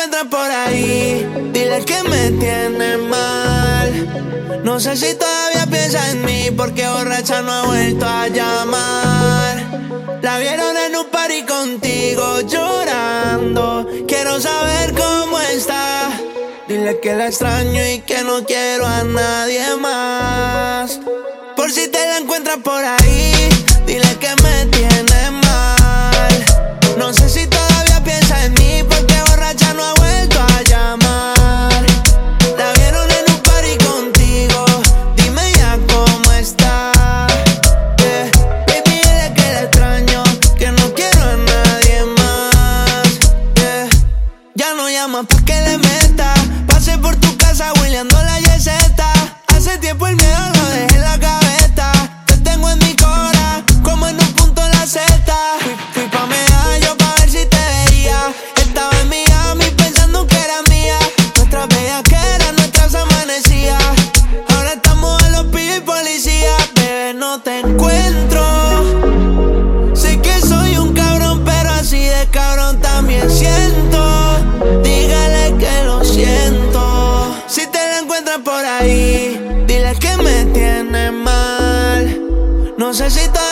encuentras por ahí, dile que me tiene mal. No sé si todavía piensa en mí, porque borracha no ha vuelto a llamar. La vieron en un party contigo llorando. Quiero saber cómo está. Dile que la extraño y que no quiero a nadie más. Por si te la encuentras por ahí, dile que me tiene mal. No sé si todavía piensa en mí, porque borracha no ha vuelto a llamar. La vieron en un party contigo, dime ya cómo está. Yeah. Baby, dile que la extraño, que no quiero a nadie más. Yeah. Ya no llamas pa' que le meta. Pasé por tu casa hueleando la yeseta. Hace tiempo el miedo lo dejé en la gaveta. Te tengo en mi cora, como en un punto en la zeta. Fui pa' Medallo pa' ver si te veía. Estaba en Miami pensando que era mía. Nuestras bellaqueras, nuestras amanecías. Ahora estamos a los pillos y policías. Bebé, no te encuentro. Sé que soy un cabrón, pero así de cabrón también siento. Dígale que lo siento. Si te la encuentras por ahí, dile que me tiene mal. No sé si